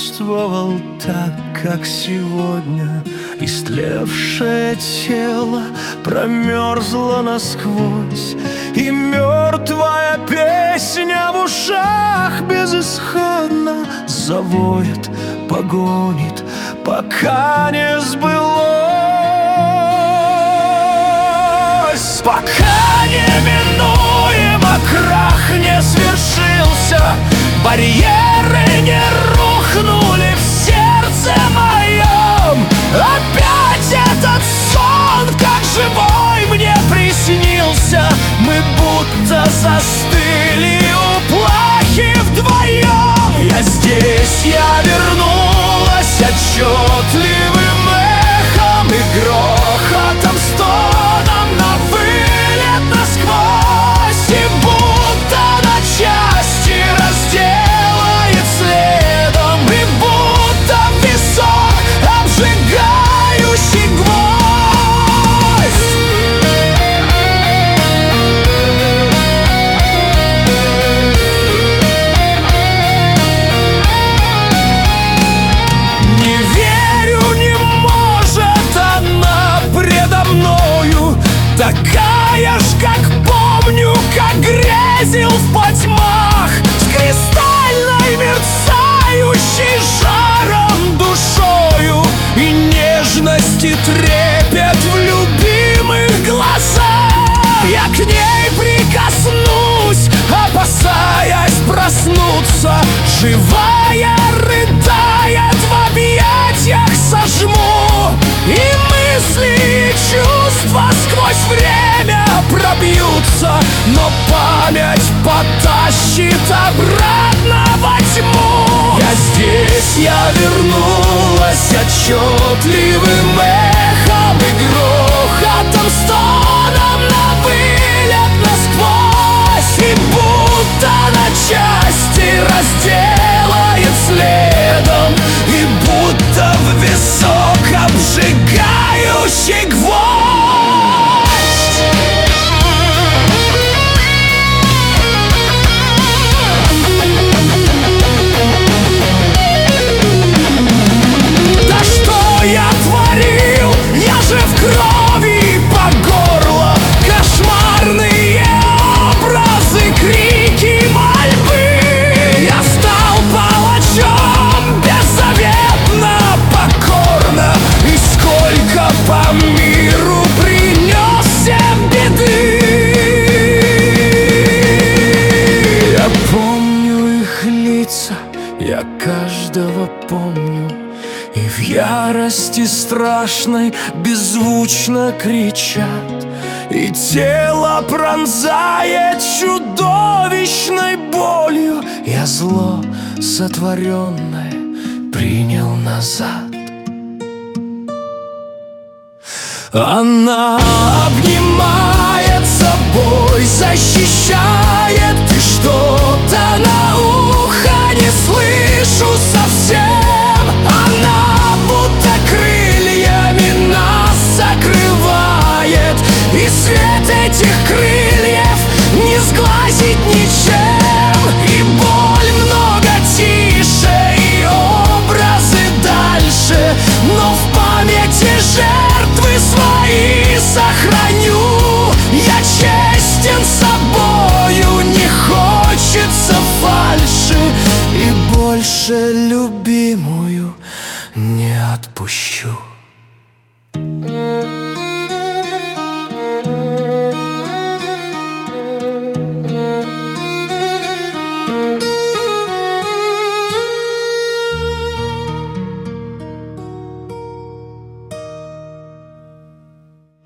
чувствовал так, как сегодня. Истлевшее тело промерзло насквозь, и мертвая песня в ушах безысходно завоет, погонит, пока не сбылось. Пока неминуемо крах не свершился, барьеры не рухнули в сердце моем. Опять этот сон, как живой, мне приснился. Мы будто застыли у плахи вдвоем. Я здесь, я вернулась отчетливым эхом и грохотом, стоном на вылет насквозь. И будто на части разделает следом, и будто в висок обжигающий гвоздь. Не верю, не может она предо мною такая ж, как помню, как грезил в потьмах, с кристальной мерцающей жаром душою, и нежности трепет в любимых глазах. Я к ней прикоснусь, опасаясь проснуться. Живая рыдает, в объятиях сожму, и мысли и чувства сквозь время пробьются, но память потащит обратно во тьму. Я здесь, я вернулась отчетливым эхом и грохотом, стоном на вылет насквозь. И будто на части разделает следом, и будто в висок обжигающий гвоздь. Да что я творил? Я же в крови по горло. Кошмарные образы, крики, мольбы. Я стал палачом, беззаветно, покорно. И сколько по миру принес всем беды. Я помню их лица, я каждого помню, и в ярости страшной беззвучно кричат, и тело пронзает чудовищной болью. Я зло сотворенное принял назад. Она обнимает собой, защищает, и что-то на ухо не слышу совсем. Она будто крыльями нас закрывает, и свет этих крыльев не сглазить ничем. И боль много тише, и образы дальше, но в памяти жертвы свои сохраню. Я честен собою, не хочется фальши, и больше